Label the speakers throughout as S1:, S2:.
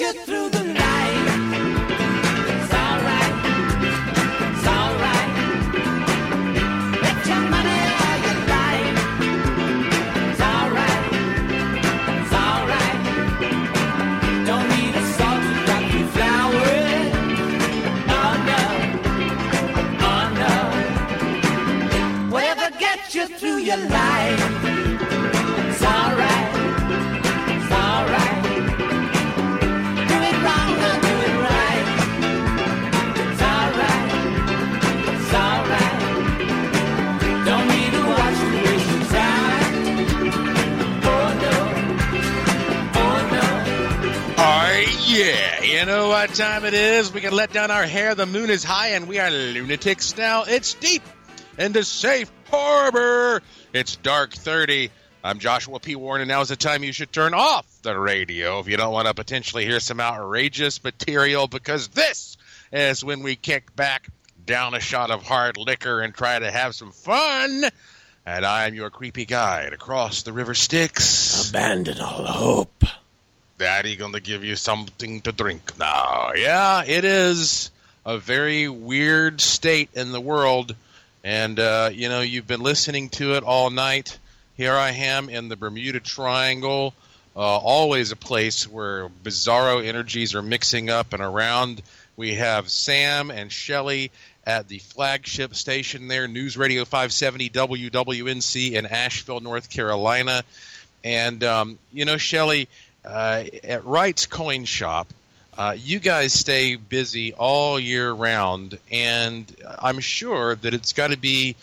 S1: you through the night. It's alright. It's alright. Bet your money all you like. It's alright. It's alright. Don't need a salt to drop you flowers. Oh no. Oh no. Whatever gets you through your life. It's alright. It's alright. Do it wrong, don't do it right. It's alright. It's alright. Don't need to watch you waste your time. Oh no. Oh no.
S2: Yeah, you know what time it is? We can let down our hair. The moon is high, and we are lunatics now. It's deep into safe harbor. It's dark 30. I'm Joshua P. Warren, and now is the time you should turn off the radio if you don't want to potentially hear some outrageous material, because this is when we kick back, down a shot of hard liquor, and try to have some fun. And I am your creepy guide across the river Styx.
S3: Abandon all hope.
S2: Daddy gonna give you something to drink now. Yeah, it is a very weird state in the world. And, you've been listening to it all night. Here I am in the Bermuda Triangle, always a place where bizarro energies are mixing up and around. We have Sam and Shelley at the flagship station there, News Radio 570 WWNC in Asheville, North Carolina. And, Shelley, at Wright's Coin Shop, you guys stay busy all year round, and I'm sure that it's got to be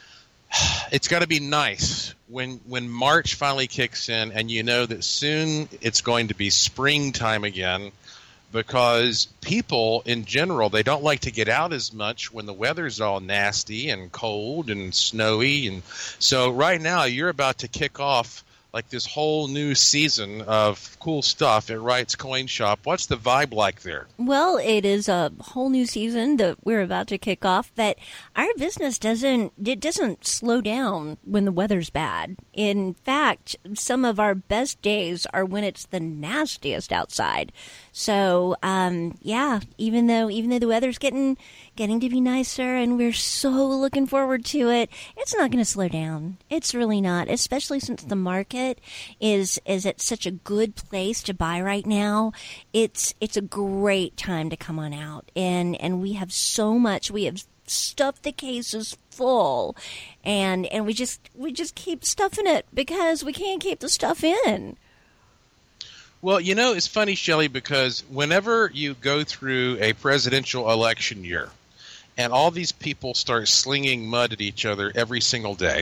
S2: nice when March finally kicks in, and you know that soon it's going to be springtime again, because people in general, they don't like to get out as much when the weather's all nasty and cold and snowy. And so right now you're about to kick off like this whole new season of cool stuff at Wright's Coin Shop. What's the vibe like there?
S4: Well, it is a whole new season that we're about to kick off, but our business doesn't slow down when the weather's bad. In fact, some of our best days are when it's the nastiest outside. So, even though the weather's getting to be nicer and we're so looking forward to it, it's not going to slow down. It's really not, especially since the market is at such a good place to buy right now. It's a great time to come on out, and we have so much. We have stuffed the cases full, and we just keep stuffing it because we can't keep the stuff in.
S2: Well, it's funny, Shelley, because whenever you go through a presidential election year and all these people start slinging mud at each other every single day,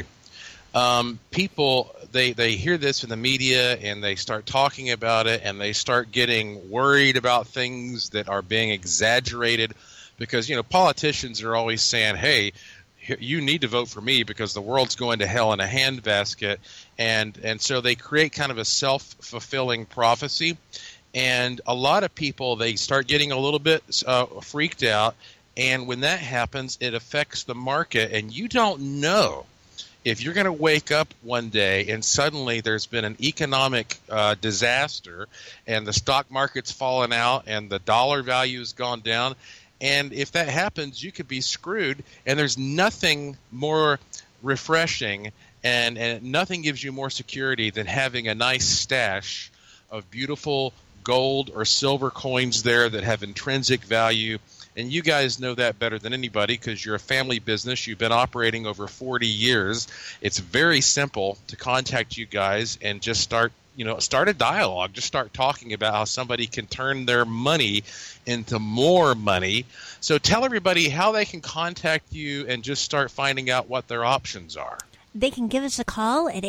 S2: people, they hear this in the media and they start talking about it, and they start getting worried about things that are being exaggerated because, politicians are always saying, hey, you need to vote for me because the world's going to hell in a handbasket. And so they create kind of a self-fulfilling prophecy. And a lot of people, they start getting a little bit freaked out. And when that happens, it affects the market. And you don't know if you're going to wake up one day and suddenly there's been an economic disaster and the stock market's fallen out and the dollar value has gone down. And if that happens, you could be screwed. And there's nothing more refreshing and nothing gives you more security than having a nice stash of beautiful gold or silver coins there that have intrinsic value. And you guys know that better than anybody because you're a family business. You've been operating over 40 years. It's very simple to contact you guys and just start a dialogue. Just start talking about how somebody can turn their money into more money. So tell everybody how they can contact you and just start finding out what their options are.
S4: They can give us a call at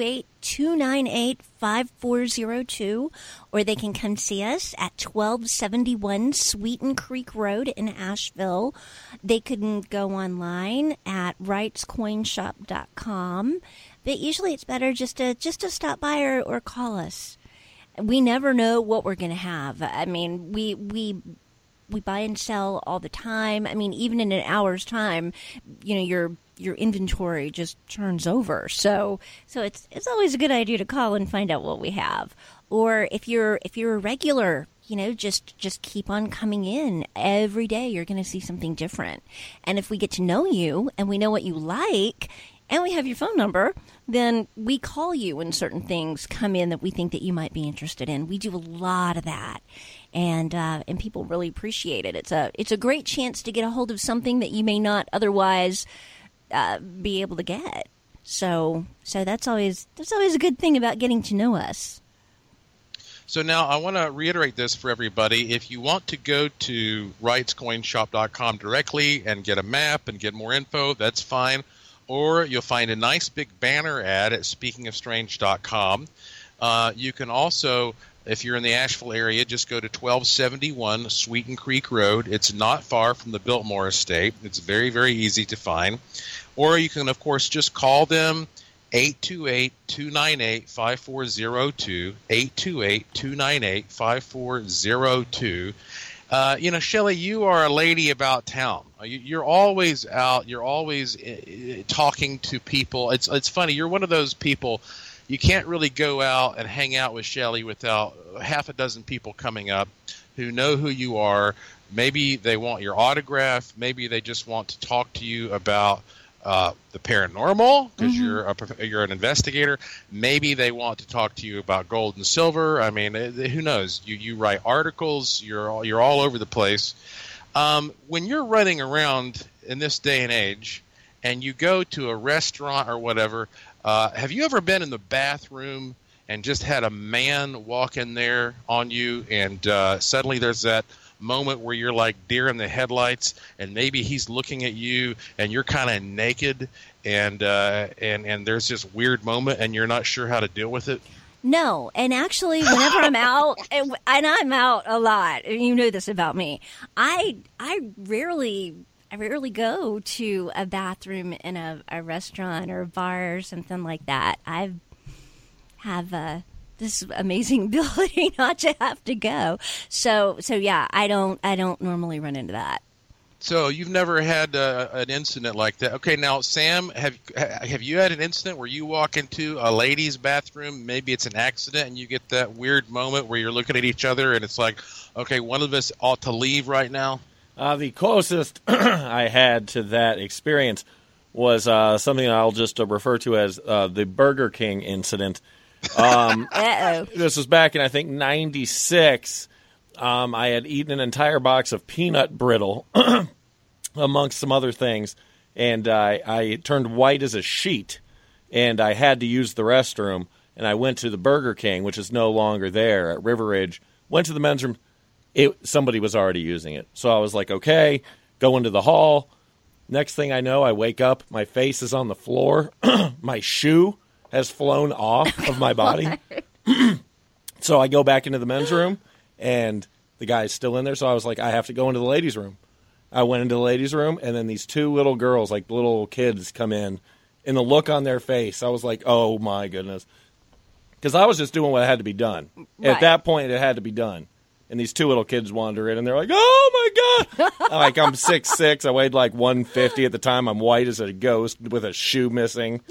S4: 828-298-5402, or they can come see us at 1271 Sweeten Creek Road in Asheville. They can go online at wrightscoinshop.com, but usually it's better just to stop by or call us. We never know what we're going to have. I mean, we buy and sell all the time. I mean, even in an hour's time, your inventory just turns over. So it's always a good idea to call and find out what we have. Or if you're a regular just keep on coming in. Every day you're going to see something different. And if we get to know you and we know what you like and we have your phone number, then we call you when certain things come in that we think that you might be interested in. We do a lot of that. And people really appreciate it. It's a great chance to get a hold of something that you may not otherwise be able to get. So that's always a good thing about getting to know us.
S2: So now I want to reiterate this for everybody. If you want to go to wrightscoinshop.com directly and get a map and get more info, that's fine. Or you'll find a nice big banner ad at speakingofstrange.com. You can also, if you're in the Asheville area, just go to 1271 Sweeten Creek Road. It's not far from the Biltmore Estate. It's very, very easy to find. Or you can, of course, just call them 828-298-5402, 828-298-5402. Shelley, you are a lady about town. You're always out. You're always talking to people. It's funny. You're one of those people. You can't really go out and hang out with Shelley without half a dozen people coming up who know who you are. Maybe they want your autograph. Maybe they just want to talk to you about the paranormal because you're an investigator. Maybe they want to talk to you about gold and silver. I mean, who knows? You write articles. You're all over the place. When you're running around in this day and age, and you go to a restaurant or whatever, have you ever been in the bathroom and just had a man walk in there on you, and suddenly there's that moment where you're like deer in the headlights, and maybe he's looking at you and you're kind of naked, and there's this weird moment and you're not sure how to deal with it?
S4: No, and actually, whenever I'm out, and I'm out a lot, you know this about me, I rarely go to a bathroom in a restaurant or a bar or something like that. I have this amazing ability not to have to go. So yeah, I don't normally run into that.
S2: So you've never had an incident like that. Okay, now Sam, have you had an incident where you walk into a ladies' bathroom, maybe it's an accident, and you get that weird moment where you're looking at each other and it's like, okay, one of us ought to leave right now?
S3: The closest I had to that experience was something I'll just refer to as the Burger King incident. This was back in, I think, 96. I had eaten an entire box of peanut brittle, amongst some other things, and I turned white as a sheet, and I had to use the restroom, and I went to the Burger King, which is no longer there, at River Ridge, went to the men's room. Somebody was already using it. So I was like, okay, go into the hall. Next thing I know, I wake up, my face is on the floor, my shoe has flown off of my body. So I go back into the men's room, and the guy's still in there, so I was like, I have to go into the ladies' room. I went into the ladies' room, and then these two little girls, like little kids, come in, and the look on their face, I was like, oh, my goodness. Because I was just doing what had to be done. Right. At that point, it had to be done. And these two little kids wander in, and they're like, oh, my God. Like, I'm 6'6". I weighed like 150 at the time. I'm white as a ghost with a shoe missing.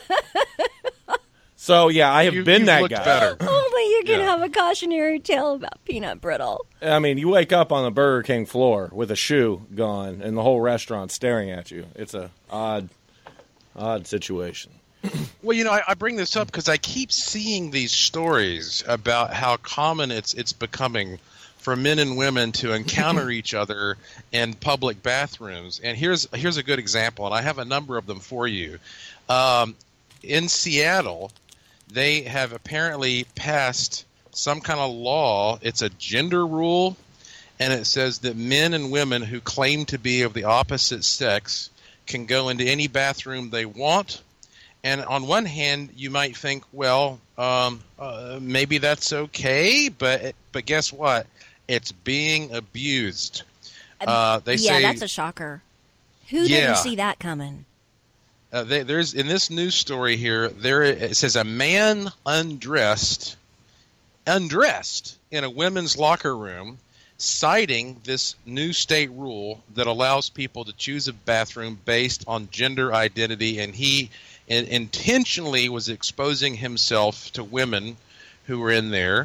S3: So, yeah, I have been that guy.
S2: Better.
S4: Only you can have a cautionary tale about peanut brittle.
S3: I mean, you wake up on the Burger King floor with a shoe gone and the whole restaurant staring at you. It's a odd situation.
S2: Well, I bring this up because I keep seeing these stories about how common it's becoming for men and women to encounter each other in public bathrooms. And here's a good example, and I have a number of them for you. In Seattle, they have apparently passed some kind of law. It's a gender rule, and it says that men and women who claim to be of the opposite sex can go into any bathroom they want. And on one hand, you might think, well, maybe that's okay, but guess what? It's being abused. They say,
S4: that's a shocker. Who didn't see that coming?
S2: There's in this news story here. It says a man undressed in a women's locker room, citing this new state rule that allows people to choose a bathroom based on gender identity, and he intentionally was exposing himself to women who were in there.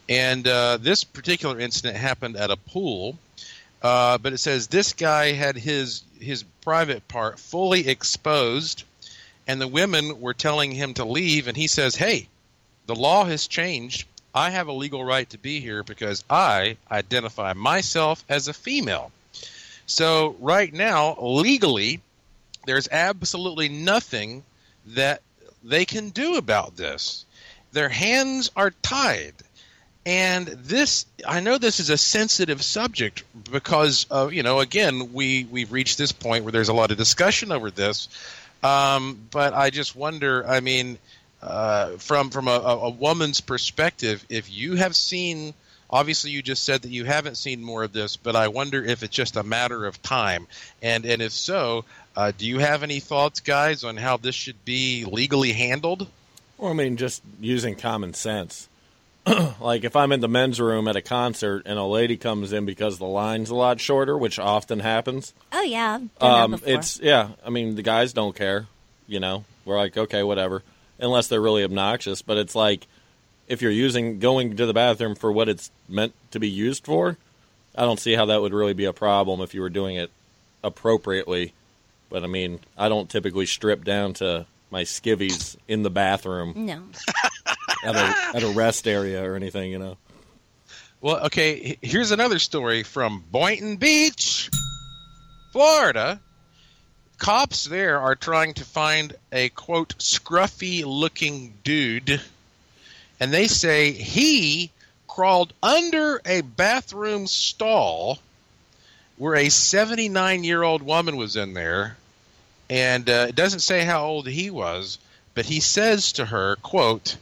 S2: And this particular incident happened at a pool. But it says this guy had his private part fully exposed, and the women were telling him to leave, and he says, hey, the law has changed. I have a legal right to be here because I identify myself as a female. So right now, legally, there's absolutely nothing that they can do about this. Their hands are tied. And this, I know this is a sensitive subject because, again, we've reached this point where there's a lot of discussion over this. But I just wonder, I mean, from a woman's perspective, if you have seen, obviously you just said that you haven't seen more of this, but I wonder if it's just a matter of time. And if so, do you have any thoughts, guys, on how this should be legally handled?
S3: Well, I mean, just using common sense. Like if I'm in the men's room at a concert and a lady comes in because the line's a lot shorter, which often happens.
S4: Oh, yeah. Done that before.
S3: I mean, the guys don't care, We're like, okay, whatever, unless they're really obnoxious. But it's like if you're going to the bathroom for what it's meant to be used for, I don't see how that would really be a problem if you were doing it appropriately. But, I mean, I don't typically strip down to my skivvies in the bathroom.
S4: No.
S3: At a rest area or anything,
S2: Well, okay, here's another story from Boynton Beach, Florida. Cops there are trying to find a, quote, scruffy-looking dude, and they say he crawled under a bathroom stall where a 79-year-old woman was in there, and it doesn't say how old he was, but he says to her, quote,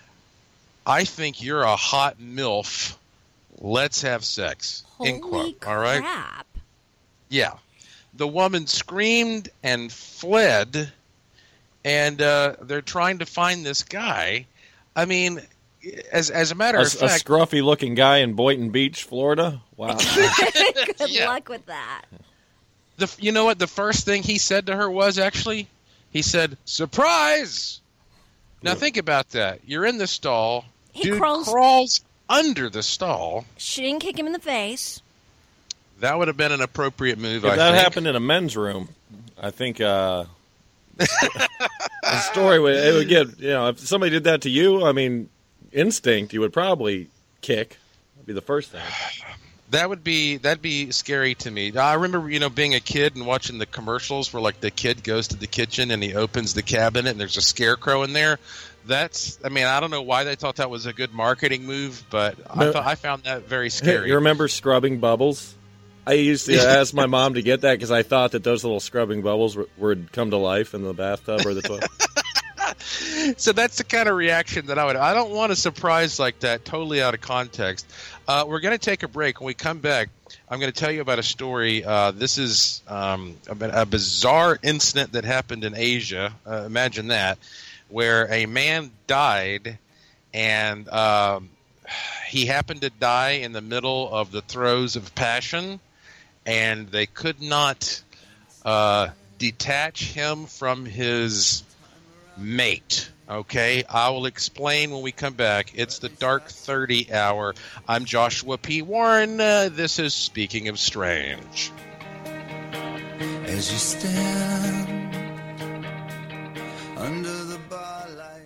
S2: I think you're a hot MILF. Let's have sex. End quote.
S4: Crap.
S2: All right? Yeah. The woman screamed and fled, and they're trying to find this guy. I mean, as a matter of fact...
S3: A scruffy-looking guy in Boynton Beach, Florida? Wow.
S4: Good luck with that.
S2: You know what the first thing he said to her was, actually? He said, surprise! Now think about that. You're in the stall. Dude crawls under the stall.
S4: She didn't kick him in the face.
S2: That would have been an appropriate move, I think.
S3: If that happened in a men's room, I think the story would get, if somebody did that to you, I mean, instinct, you would probably kick. That'd be the first thing.
S2: That'd be scary to me. I remember, being a kid and watching the commercials where, like, the kid goes to the kitchen and he opens the cabinet and there's a scarecrow in there. I don't know why they thought that was a good marketing move, but I found that very scary.
S3: You remember scrubbing bubbles? I used to ask my mom to get that because I thought that those little scrubbing bubbles would come to life in the bathtub or the toilet.
S2: So that's the kind of reaction that I don't want a surprise like that, totally out of context. We're going to take a break. When we come back, I'm going to tell you about a story. This is a bizarre incident that happened in Asia. Imagine that, where a man died, and he happened to die in the middle of the throes of passion, and they could not detach him from his mate. Okay, I will explain when we come back. It's the Dark 30 Hour. I'm Joshua P. Warren. This is Speaking of Strange.
S5: As you stand under the bar light.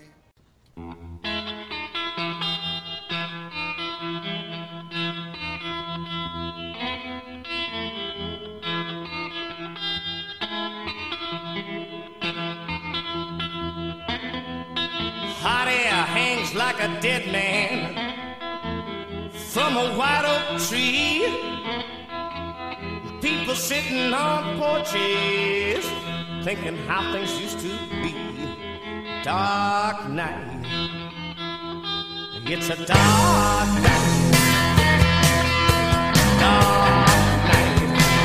S1: Hot air hangs like a dead man from a white oak tree. People sitting on porches thinking how things used to be. Dark night. It's a dark night. Dark night.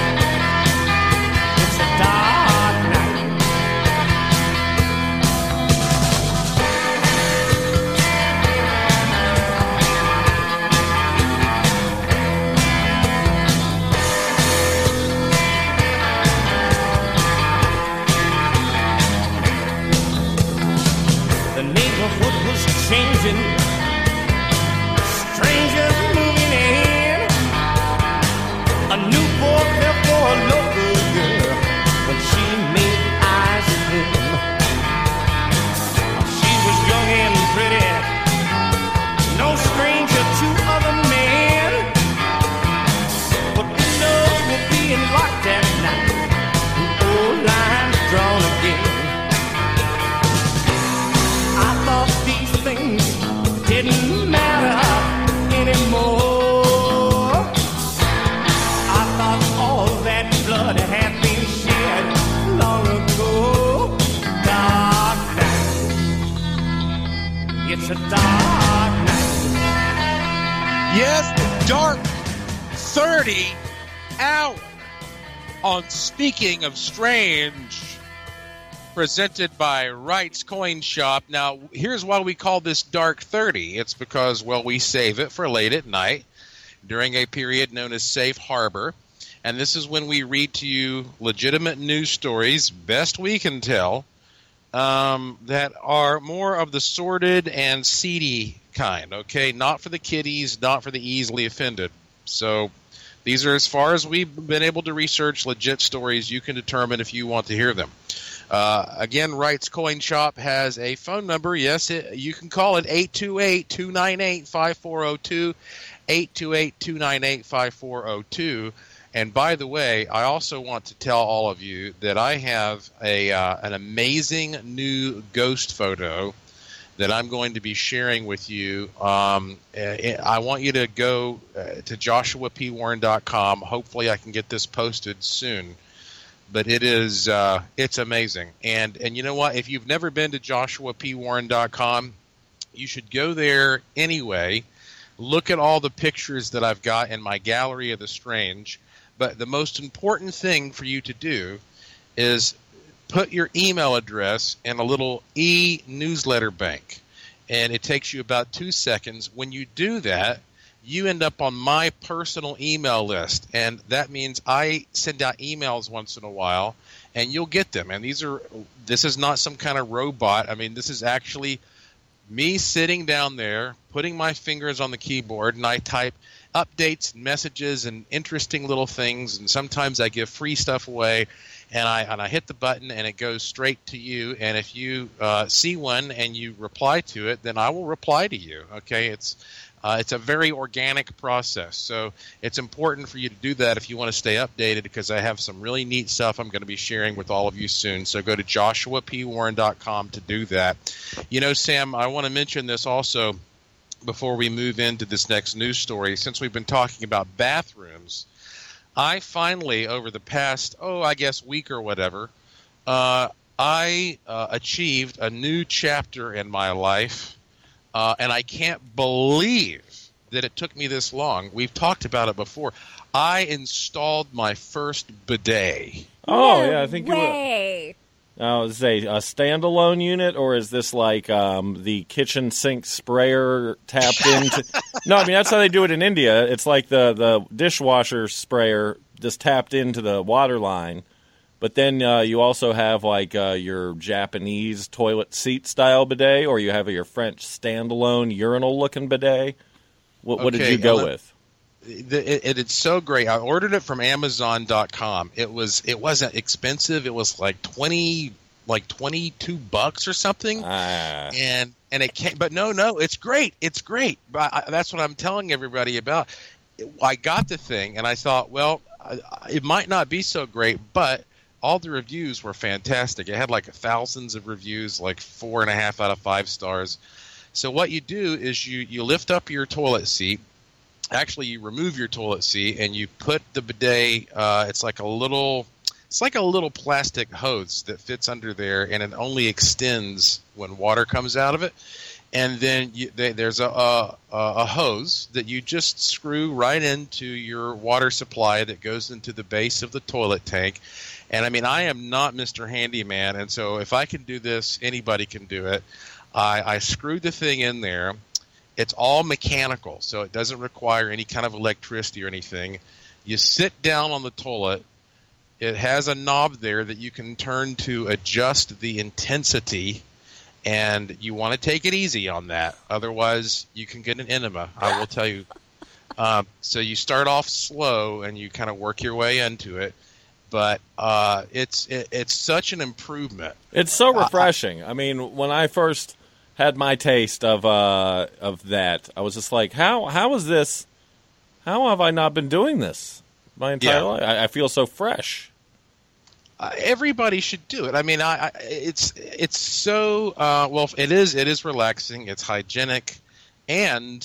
S1: It's a dark night. The neighborhood was changing. Strange
S2: 30 hour on Speaking of Strange, presented by Wright's Coin Shop. Now, here's why we call this Dark 30. It's because, well, we save it for late at night during a period known as Safe Harbor. And this is when we read to you legitimate news stories, best we can tell, that are more of the sordid and seedy kind, okay? Not for the kiddies, not for the easily offended. So these are, as far as we've been able to research, legit stories. You can determine if you want to hear them. Again, Wright's Coin Shop has a phone number. Yes, you can call it 828-298-5402, 828-298-5402. And by the way, I also want to tell all of you that I have an amazing new ghost photo that I'm going to be sharing with you. I want you to go to joshuapwarren.com. Hopefully I can get this posted soon. But it's amazing. And you know what? If you've never been to joshuapwarren.com, you should go there anyway. Look at all the pictures that I've got in my Gallery of the Strange. But the most important thing for you to do is put your email address in a little e-newsletter bank. And it takes you about 2 seconds. When you do that, you end up on my personal email list. And that means I send out emails once in a while, and you'll get them. And this is not some kind of robot. I mean, this is actually me sitting down there, putting my fingers on the keyboard, and I type updates and messages and interesting little things, and sometimes I give free stuff away, and I hit the button and it goes straight to you. And if you see one and you reply to it, then I will reply to you. Okay, it's a very organic process, so it's important for you to do that if you want to stay updated, because I have some really neat stuff I'm going to be sharing with all of you soon. So go to joshuapwarren.com to do that. You know, Sam, I want to mention this also before we move into this next news story. Since we've been talking about bathrooms, I finally, over the past, week or whatever, I achieved a new chapter in my life, and I can't believe that it took me this long. We've talked about it before. I installed my first bidet.
S3: Oh, yeah, I think
S4: way.
S3: you were. Is it a standalone unit, or is this like the kitchen sink sprayer tapped into? No, I mean, that's how they do it in India. It's like the dishwasher sprayer just tapped into the water line. But then you also have like your Japanese toilet seat style bidet, or you have your French standalone urinal looking bidet. What did you go with?
S2: It's so great. I ordered it from Amazon.com. It wasn't expensive. It was like $22 or something. And it came, but no, it's great. It's great. But that's what I'm telling everybody about. I got the thing and I thought, well, it might not be so great, but all the reviews were fantastic. It had like thousands of reviews, like 4.5 out of 5 stars. So what you do is you lift up your toilet seat. Actually, you remove your toilet seat and you put the bidet. It's like a little plastic hose that fits under there, and it only extends when water comes out of it. And then there's a hose that you just screw right into your water supply that goes into the base of the toilet tank. And I mean, I am not Mr. Handyman, and so if I can do this, anybody can do it. I screwed the thing in there. It's all mechanical, so it doesn't require any kind of electricity or anything. You sit down on the toilet. It has a knob there that you can turn to adjust the intensity, and you want to take it easy on that. Otherwise, you can get an enema, I will tell you. So you start off slow, and you kind of work your way into it. But it's such an improvement.
S3: It's so refreshing. I mean, when I first had my taste of that, I was just like, how is this? How have I not been doing this my entire life? I feel so fresh.
S2: Everybody should do it. I mean, it's so well. It is relaxing. It's hygienic, and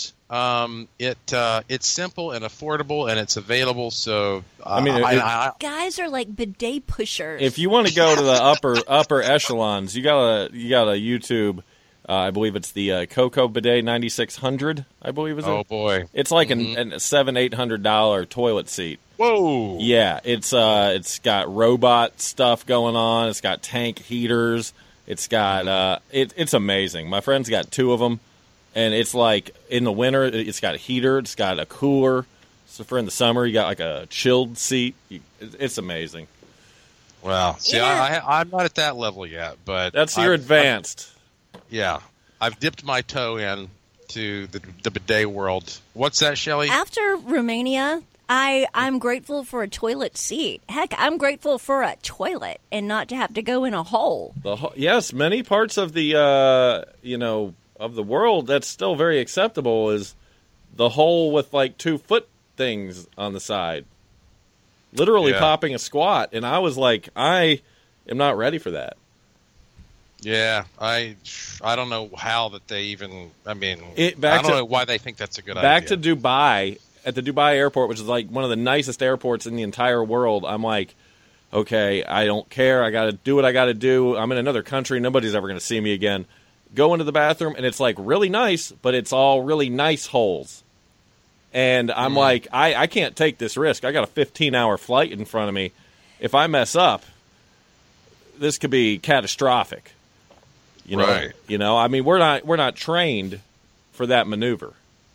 S2: it's simple and affordable, and it's available. So
S4: guys are like bidet pushers.
S3: If you want to go to the upper echelons, you gotta YouTube I believe it's the Coco Bidet 9600. I believe is it.
S2: Oh boy,
S3: it's like a $700-800 toilet seat.
S2: whoa!
S3: Yeah, it's got robot stuff going on. It's got tank heaters. It's got it's amazing. My friend's got 2 of them, and it's like in the winter it's got a heater. It's got a cooler. So for in the summer you got like a chilled seat. It's amazing.
S2: Wow. See,
S4: Yeah.
S2: I'm not at that level yet, but
S3: That's your advanced.
S2: Yeah, I've dipped my toe in to the bidet world. What's that, Shelley?
S4: After Romania, I'm grateful for a toilet seat. Heck, I'm grateful for a toilet and not to have to go in a hole.
S3: Yes, many parts of the of the world that's still very acceptable is the hole with like 2 foot things on the side. Literally popping a squat, and I was like, I am not ready for that.
S2: Yeah, I don't know how that they even. I mean, I don't know why they think that's a good idea.
S3: Back to Dubai, at the Dubai airport, which is like one of the nicest airports in the entire world. I'm like, okay, I don't care. I got to do what I got to do. I'm in another country. Nobody's ever going to see me again. Go into the bathroom, and it's like really nice, but it's all really nice holes. And I'm like, I can't take this risk. I got a 15-hour flight in front of me. If I mess up, this could be catastrophic. You know,
S2: right.
S3: You know, I mean, we're not trained for that maneuver.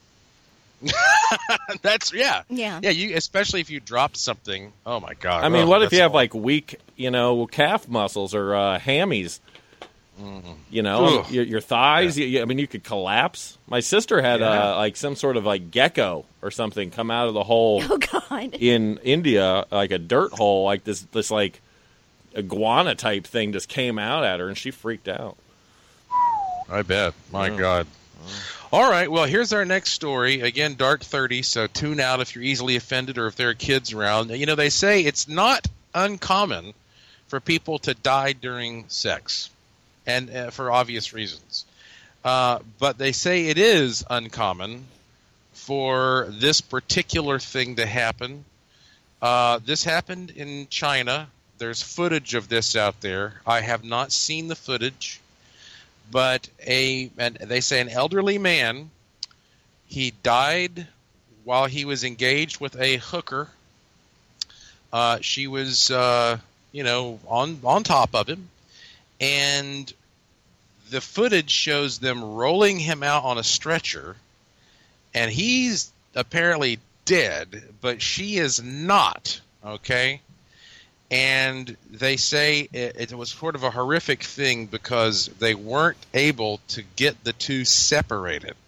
S2: That's
S4: Yeah.
S2: You especially if you dropped something. Oh my God!
S3: I mean, what if you have like weak, calf muscles or hammies? You know, your thighs. I mean, you could collapse. My sister had like some sort of like gecko or something come out of the hole.
S4: Oh God!
S3: In India, like a dirt hole, like this like iguana type thing just came out at her, and she freaked out.
S2: I bet. My God. All right. Well, here's our next story. Again, dark 30. So tune out if you're easily offended or if there are kids around. You know, they say it's not uncommon for people to die during sex, and for obvious reasons. But they say it is uncommon for this particular thing to happen. This happened in China. There's footage of this out there. I have not seen the footage. But and they say an elderly man, he died while he was engaged with a hooker. She was, on top of him. And the footage shows them rolling him out on a stretcher. And he's apparently dead, but she is not, okay? And they say it was sort of a horrific thing because they weren't able to get the two separated.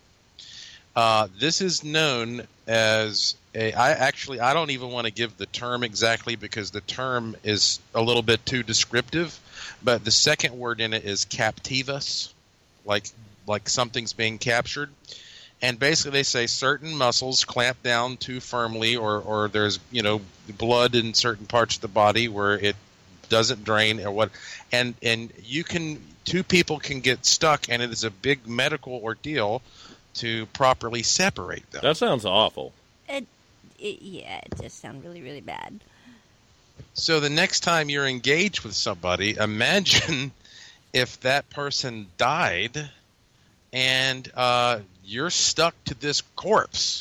S2: This is known as I don't even want to give the term exactly because the term is a little bit too descriptive, but the second word in it is captivus, like something's being captured. And basically they say certain muscles clamp down too firmly or there's, blood in certain parts of the body where it doesn't drain or what. And two people can get stuck and it is a big medical ordeal to properly separate them.
S3: That sounds awful.
S4: It just sounds really, really bad.
S2: So the next time you're engaged with somebody, imagine if that person died and you're stuck to this corpse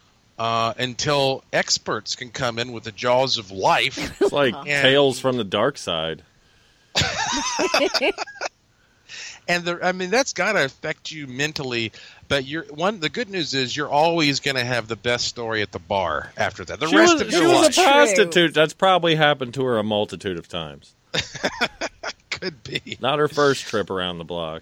S2: until experts can come in with the jaws of life.
S3: It's like Tales from the Dark Side.
S2: And that's got to affect you mentally. But the good news is you're always going to have the best story at the bar after that. She was
S3: a prostitute. That's probably happened to her a multitude of times.
S2: Could be.
S3: Not her first trip around the block.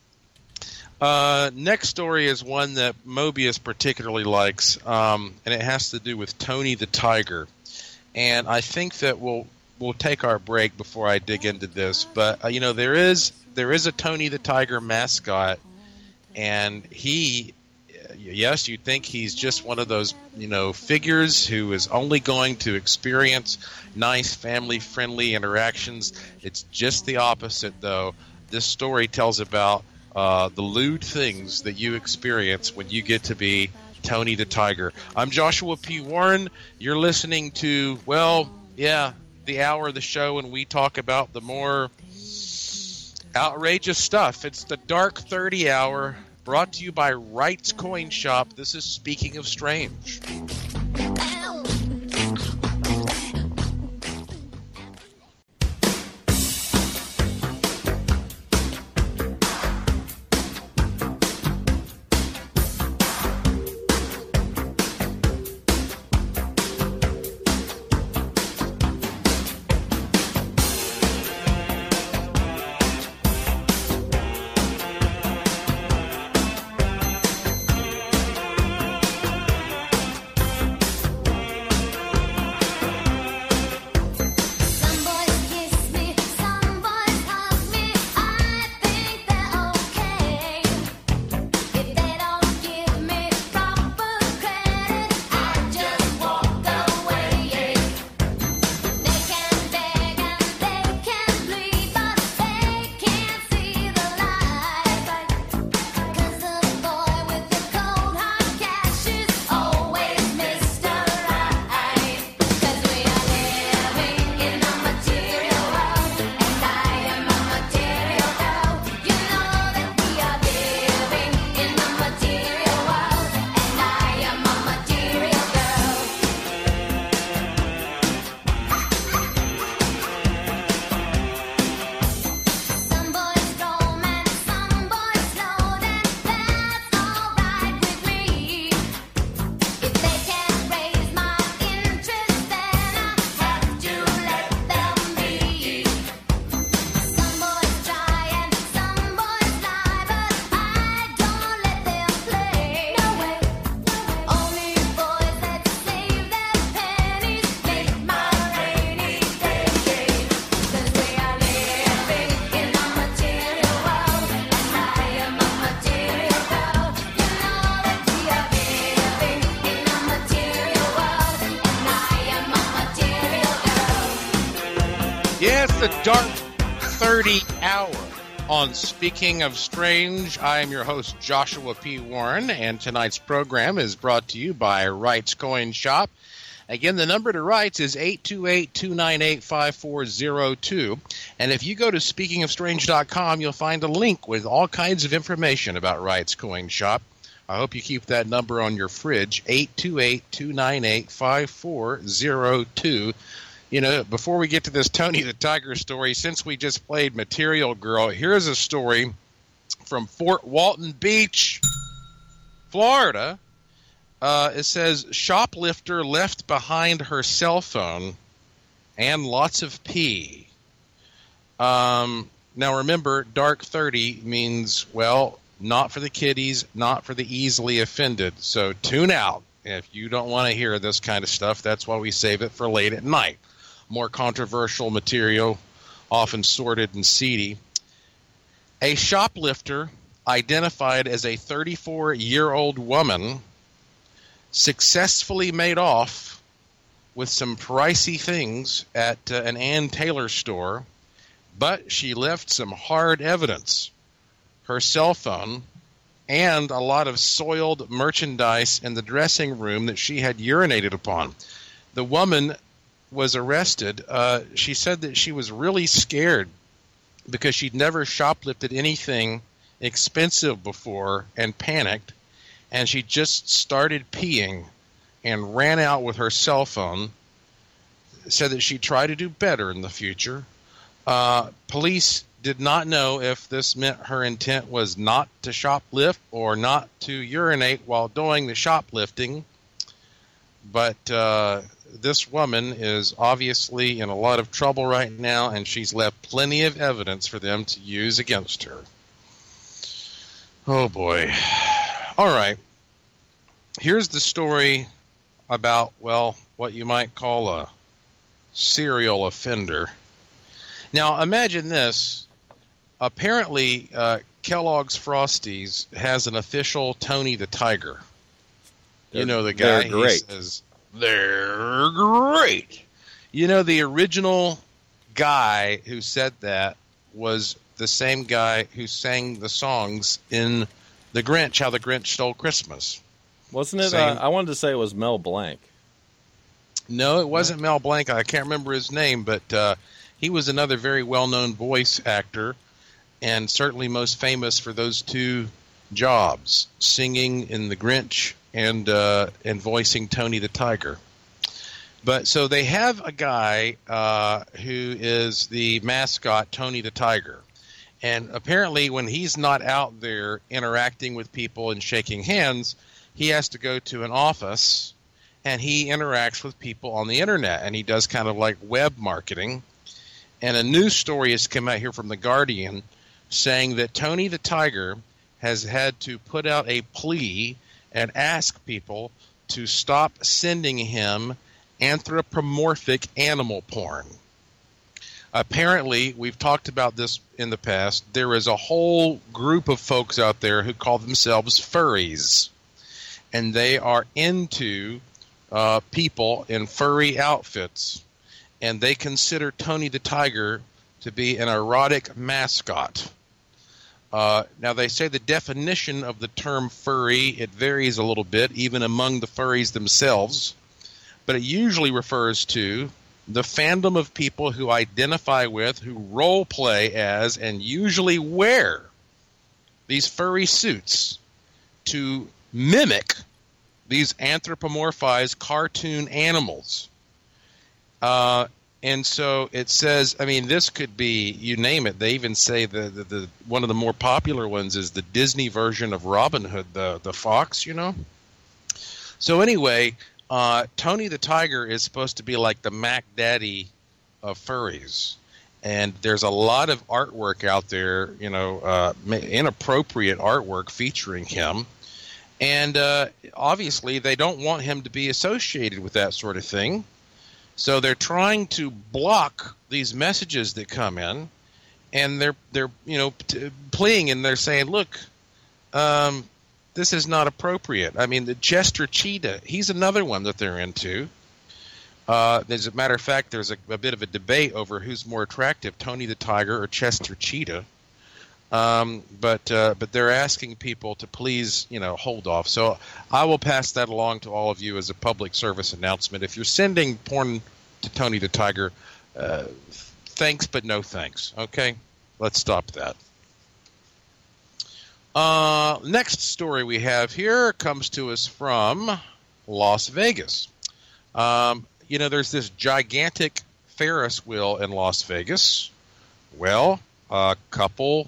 S2: Next story is one that Mobius particularly likes, and it has to do with Tony the Tiger. And I think that we'll take our break before I dig into this. But there is a Tony the Tiger mascot, and yes, you'd think he's just one of those figures who is only going to experience nice family-friendly interactions. It's just the opposite, though. This story tells about the lewd things that you experience when you get to be Tony the Tiger. I'm Joshua P. Warren. You're listening to, the hour of the show when we talk about the more Outrageous stuff. It's the Dark 30 Hour, brought to you by Wright's Coin Shop. This is Speaking of Strange. Yes, the Dark 30 Hour on Speaking of Strange. I am your host, Joshua P. Warren, and tonight's program is brought to you by Wright's Coin Shop. Again, the number to Wright's is 828-298-5402. And if you go to speakingofstrange.com, you'll find a link with all kinds of information about Wright's Coin Shop. I hope you keep that number on your fridge, 828-298-5402. You know, before we get to this Tony the Tiger story, since we just played Material Girl, here's a story from Fort Walton Beach, Florida. It says, shoplifter left behind her cell phone and lots of pee. Now remember, Dark 30 means, well, not for the kiddies, not for the easily offended. So tune out if you don't want to hear this kind of stuff. That's why we save it for late at night. More controversial material, often sordid and seedy. A shoplifter identified as a 34-year-old woman successfully made off with some pricey things at an Ann Taylor store, but she left some hard evidence, her cell phone, and a lot of soiled merchandise in the dressing room that she had urinated upon. The woman was arrested. She said that she was really scared because she'd never shoplifted anything expensive before and panicked, and she just started peeing and ran out with her cell phone. Said that she'd try to do better in the future. Police did not know if this meant her intent was not to shoplift or not to urinate while doing the shoplifting, but this woman is obviously in a lot of trouble right now, and she's left plenty of evidence for them to use against her. Oh, boy. All right. Here's the story about, well, what you might call a serial offender. Now, imagine this. Apparently, Kellogg's Frosties has an official Tony the Tiger. You know the guy.
S3: They're great.
S2: He says, they're great. You know, the original guy who said that was the same guy who sang the songs in The Grinch, How the Grinch Stole Christmas.
S3: Wasn't it? I wanted to say it was Mel Blanc.
S2: No, it wasn't Mel Blanc. I can't remember his name, but he was another very well-known voice actor. and certainly most famous for those two jobs, singing in The Grinch and voicing Tony the Tiger. But so they have a guy who is the mascot, Tony the Tiger. And apparently when he's not out there interacting with people and shaking hands, he has to go to an office and he interacts with people on the internet. And he does kind of like web marketing. And a news story has come out here from The Guardian saying that Tony the Tiger has had to put out a plea and ask people to stop sending him anthropomorphic animal porn. Apparently, we've talked about this in the past, there is a whole group of folks out there who call themselves furries. And they are into people in furry outfits. And they consider Tony the Tiger to be an erotic mascot. Now, they say the definition of the term furry, it varies a little bit, even among the furries themselves. But it usually refers to the fandom of people who identify with, who role play as, and usually wear these furry suits to mimic these anthropomorphized cartoon animals. And so it says, I mean, this could be, you name it. They even say the one of the more popular ones is the Disney version of Robin Hood, the fox, you know. So anyway, Tony the Tiger is supposed to be like the Mac Daddy of furries. And there's a lot of artwork out there, you know, inappropriate artwork featuring him. And obviously they don't want him to be associated with that sort of thing. So they're trying to block these messages that come in, and they're you know, pleading, and they're saying, look, this is not appropriate. I mean, the Chester Cheetah, he's another one that they're into. As a matter of fact, there's a bit of a debate over who's more attractive, Tony the Tiger or Chester Cheetah. But they're asking people to please, you know, hold off. So I will pass that along to all of you as a public service announcement. If you're sending porn to Tony the Tiger, thanks but no thanks. Okay, let's stop that. Next story we have here comes to us from Las Vegas. You know, there's this gigantic Ferris wheel in Las Vegas. Well, a couple.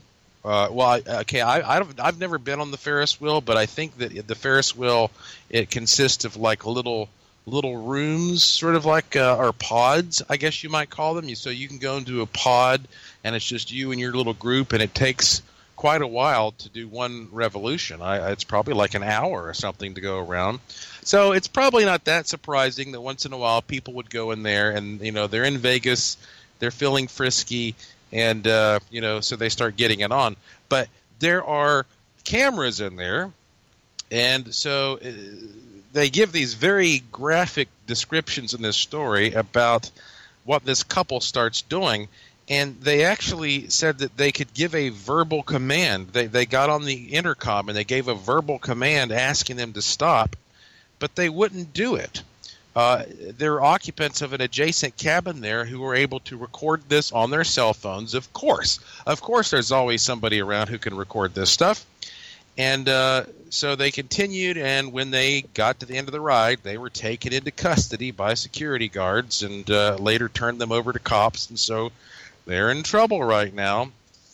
S2: I've never been on the Ferris wheel, but I think that the Ferris wheel, it consists of like little rooms, sort of like or pods, I guess you might call them. So you can go into a pod, and it's just you and your little group, and it takes quite a while to do one revolution. It's probably like an hour or something to go around. So it's probably not that surprising that once in a while people would go in there, and you know, they're in Vegas, they're feeling frisky. And, you know, so they start getting it on. But there are cameras in there, and so they give these very graphic descriptions in this story about what this couple starts doing. And they actually said that they could give a verbal command. They got on the intercom, and they gave a verbal command asking them to stop, but they wouldn't do it. There are occupants of an adjacent cabin there who were able to record this on their cell phones. Of course, there's always somebody around who can record this stuff. And so they continued, and when they got to the end of the ride, they were taken into custody by security guards and later turned them over to cops. And so they're in trouble right now.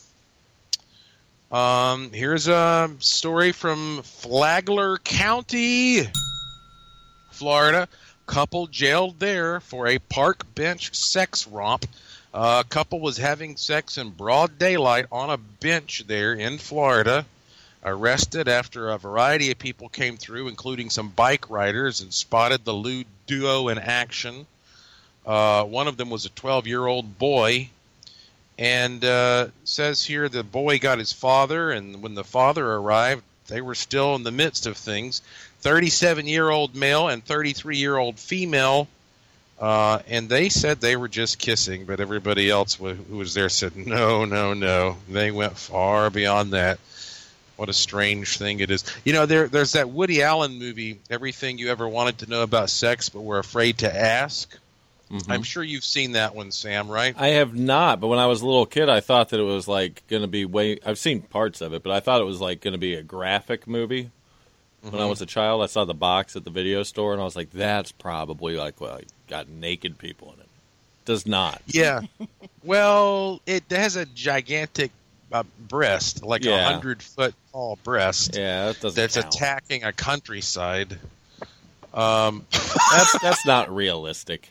S2: Here's a story from Flagler County, Florida. Couple jailed there for a park bench sex romp. A couple was having sex in broad daylight on a bench there in Florida. Arrested after a variety of people came through, including some bike riders, and spotted the lewd duo in action. One of them was a 12-year-old boy. And says here the boy got his father, and when the father arrived, they were still in the midst of things. 37-year-old male and 33-year-old female, and they said they were just kissing, but everybody else who was there said, no. They went far beyond that. What a strange thing it is. You know, there's that Woody Allen movie, Everything You Ever Wanted to Know About Sex But Were Afraid to Ask. I'm sure you've seen that one, Sam, right?
S3: I have not, but when I was a little kid, I thought that it was like going to be I've seen parts of it, but I thought it was like going to be a graphic movie. When I was a child, I saw the box at the video store, and I was like, that's probably like, well, you got naked people in it. Does not.
S2: Yeah. Well, it has a gigantic breast, like 100-foot tall breast.
S3: Yeah, that doesn't
S2: that's
S3: count.
S2: Attacking a countryside.
S3: That's not realistic.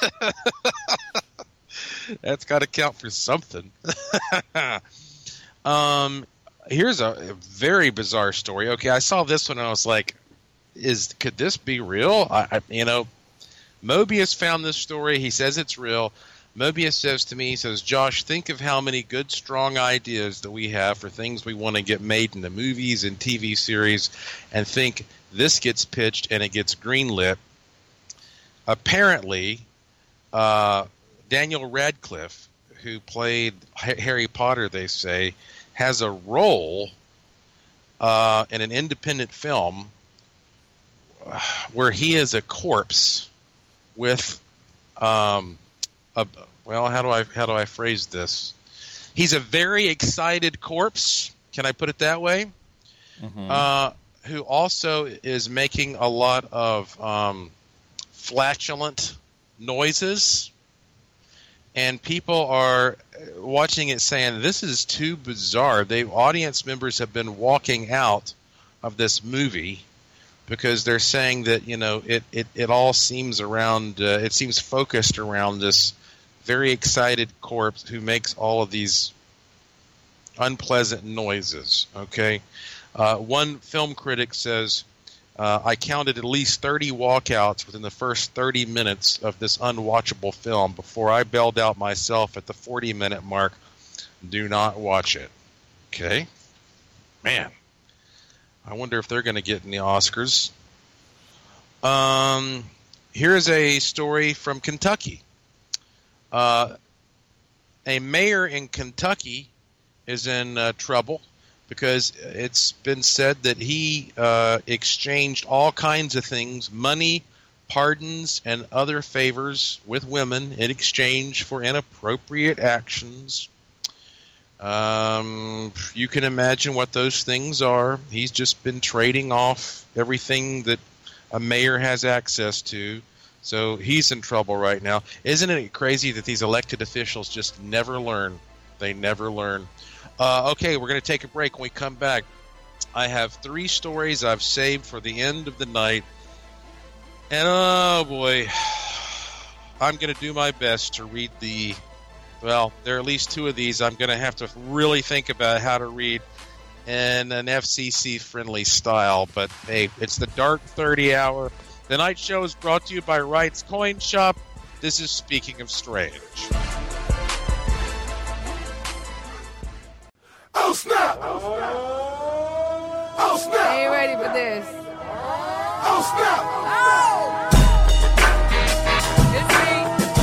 S2: That's got to count for something. Here's a very bizarre story. Okay, I saw this one and I was like, could this be real? Mobius found this story. He says it's real. Mobius says to me, he says, Josh, think of how many good, strong ideas that we have for things we want to get made into movies and TV series, and think this gets pitched and it gets greenlit. Apparently, Daniel Radcliffe, who played Harry Potter, they say, has a role in an independent film where he is a corpse with how do I phrase this? He's a very excited corpse. Can I put it that way? Who also is making a lot of flatulent noises. And people are watching it saying, this is too bizarre. Audience members have been walking out of this movie because they're saying that, it all seems around, it seems focused around this very excited corpse who makes all of these unpleasant noises, okay? One film critic says, I counted at least 30 walkouts within the first 30 minutes of this unwatchable film before I bailed out myself at the 40-minute mark. Do not watch it. Okay? Man. I wonder if they're going to get in the Oscars. Here's a story from Kentucky. A mayor in Kentucky is in trouble because it's been said that he exchanged all kinds of things, money, pardons, and other favors with women in exchange for inappropriate actions. You can imagine what those things are. He's just been trading off everything that a mayor has access to. So he's in trouble right now. Isn't it crazy that these elected officials just never learn? They never learn. Okay, we're going to take a break. When we come back, I have 3 stories I've saved for the end of the night. And oh boy, I'm going to do my best to read there are at least 2 of these I'm going to have to really think about how to read in an FCC-friendly style. But hey, it's the Dark 30 Hour. The night show is brought to you by Wright's Coin Shop. This is Speaking of Strange.
S6: Oh, snap! Oh, snap!
S7: I ain't ready for this.
S6: Oh, snap!
S7: Oh! It's me.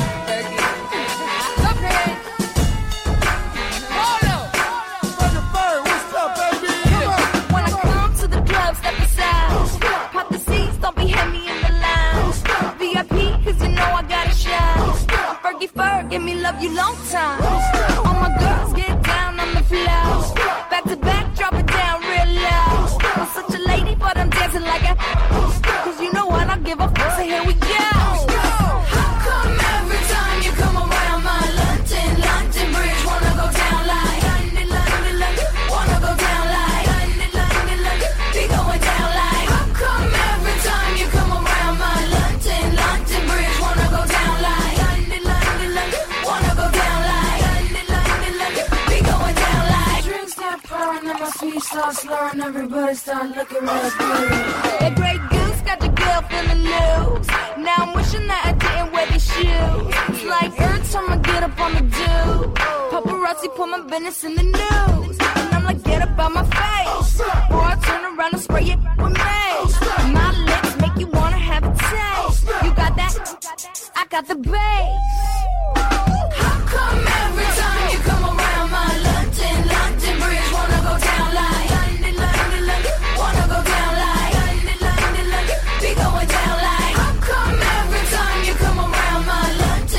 S7: Look at it. Hold on.
S6: Brother Bird, what's up, baby? Come on.
S7: When I come to the club, step aside. Pop the seats, don't be heavy in the line. VIP, cause you know I got a shine. I'm Fergie Ferg, give me love you long time. All my girls get down on the floor. Back to back, drop it down real low. I'm such a lady, but I'm dancing like a. Cause you know what, I give a fuck, so here we go. How come every time you come around my London Bridge, wanna go down like London, wanna go down like London, be going down like. How come every time you come around my London Bridge, wanna go down like London, wanna go down like London, be going down like. Drinks start pouring and my sweet sauce slurring, everybody start looking real good. That Grey Goose got the girl feeling loose. Now I'm wishing that I didn't wear these shoes. It's like every time I get up on the do, paparazzi put my business in the news. And I'm like, get up out my face, or I turn around and spray it with mace. My lips make you wanna have a taste. You got that? I got the bass. How come every time you come around my London Bridge, wanna go down like London, wanna go down like London, be going down like. How come every time you come around my London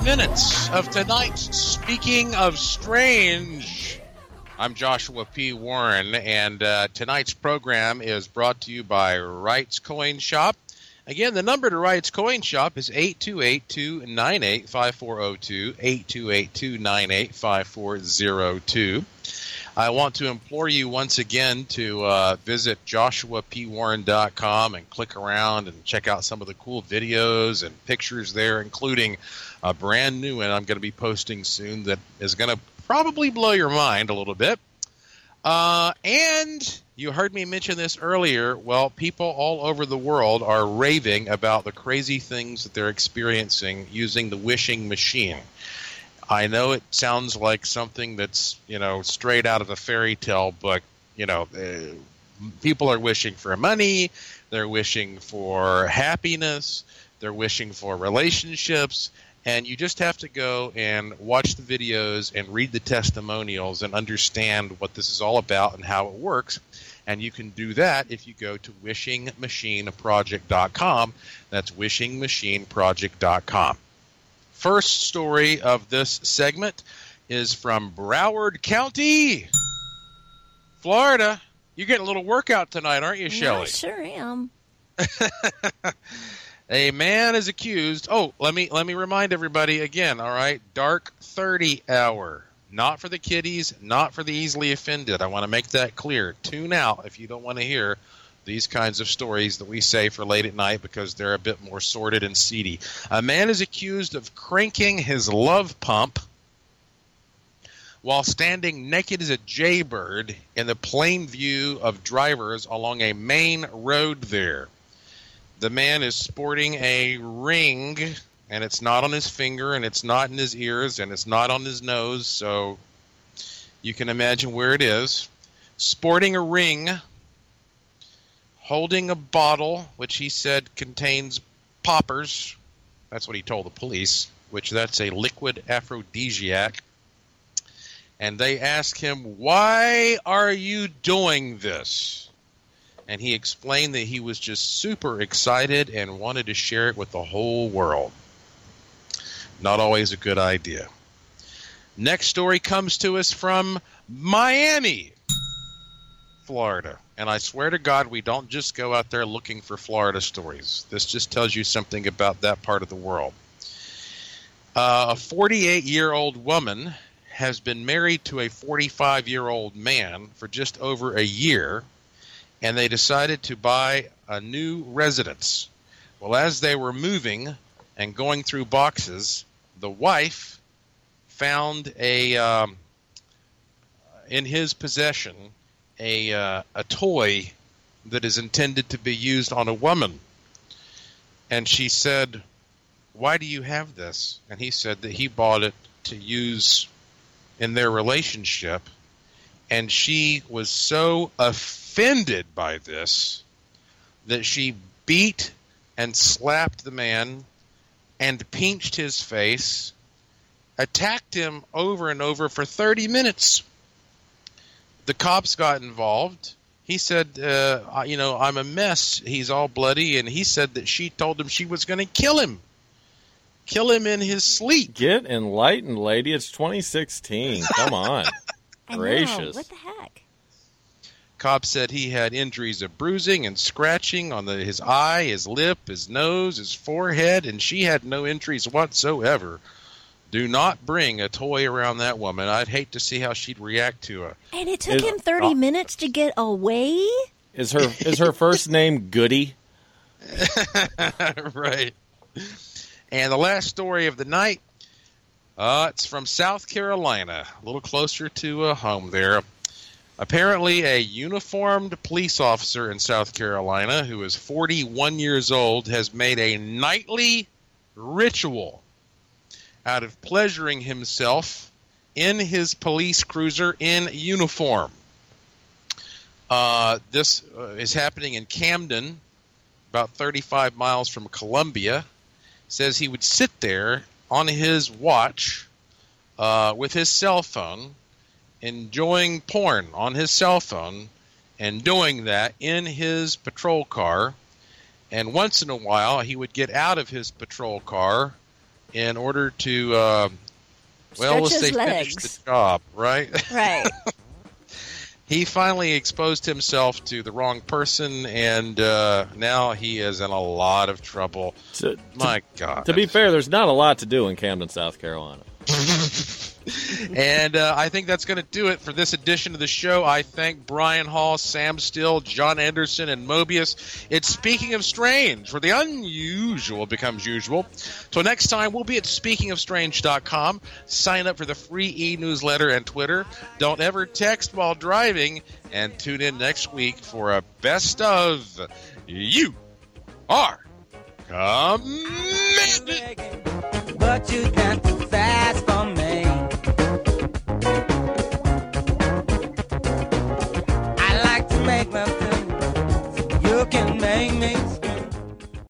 S2: minutes of tonight's Speaking of Strange. I'm Joshua P. Warren, and tonight's program is brought to you by Wright's Coin Shop. Again, the number to Wright's Coin Shop is 828-298-5402, 828-298-5402. I want to implore you once again to visit joshuapwarren.com and click around and check out some of the cool videos and pictures there, including a brand new one I'm going to be posting soon that is going to probably blow your mind a little bit. And you heard me mention this earlier. Well, people all over the world are raving about the crazy things that they're experiencing using the wishing machine. I know it sounds like something that's, straight out of a fairy tale book. People are wishing for money. They're wishing for happiness. They're wishing for relationships. And you just have to go and watch the videos and read the testimonials and understand what this is all about and how it works. And you can do that if you go to wishingmachineproject.com. That's wishingmachineproject.com. First story of this segment is from Broward County, Florida. You're getting a little workout tonight, aren't you, Shelley?
S4: I sure am.
S2: A man is accused. Oh, let me remind everybody again, all right? Dark 30 hour. Not for the kiddies, not for the easily offended. I want to make that clear. Tune out if you don't want to hear these kinds of stories that we say for late at night because they're a bit more sordid and seedy. A man is accused of cranking his love pump while standing naked as a jaybird in the plain view of drivers along a main road there. The man is sporting a ring, and it's not on his finger, and it's not in his ears, and it's not on his nose, so you can imagine where it is. Sporting a ring, holding a bottle, which he said contains poppers. That's what he told the police, which that's a liquid aphrodisiac. And they asked him, "Why are you doing this?" And he explained that he was just super excited and wanted to share it with the whole world. Not always a good idea. Next story comes to us from Miami, Florida. And I swear to God, we don't just go out there looking for Florida stories. This just tells you something about that part of the world. A 48-year-old woman has been married to a 45-year-old man for just over a year, and they decided to buy a new residence. Well, as they were moving and going through boxes, the wife found in his possession a toy that is intended to be used on a woman. And she said, "Why do you have this?" And he said that he bought it to use in their relationship. And she was so offended by this that she beat and slapped the man and pinched his face, attacked him over and over for 30 minutes. The cops got involved. He said, I'm a mess. He's all bloody. And he said that she told him she was going to kill him in his sleep.
S3: Get enlightened, lady. It's 2016. Come on. Gracious.
S4: What the heck?
S2: Cops said he had injuries of bruising and scratching on his eye, his lip, his nose, his forehead, and she had no injuries whatsoever. Do not bring a toy around that woman. I'd hate to see how she'd react to it.
S4: And it took him 30 minutes to get away?
S3: Is her first name Goody?
S2: Right. And the last story of the night, it's from South Carolina, a little closer to home there. Apparently, a uniformed police officer in South Carolina who is 41 years old has made a nightly ritual out of pleasuring himself in his police cruiser in uniform. This is happening in Camden, about 35 miles from Columbia. Says he would sit there on his watch with his cell phone, enjoying porn on his cell phone, and doing that in his patrol car. And once in a while, he would get out of his patrol car, in order to, let's
S4: Stretch
S2: say
S4: his
S2: finish
S4: legs.
S2: the job, right?
S4: Right.
S2: He finally exposed himself to the wrong person, and now he is in a lot of trouble. My God.
S3: To be fair, there's not a lot to do in Camden, South Carolina.
S2: And I think that's going to do it for this edition of the show. I thank Brian Hall, Sam Still, John Anderson, and Mobius. It's Speaking of Strange, where the unusual becomes usual. Till next time, we'll be at speakingofstrange.com. Sign up for the free e-newsletter and Twitter. Don't ever text while driving. And tune in next week for a best of You Are Commanded.
S8: But you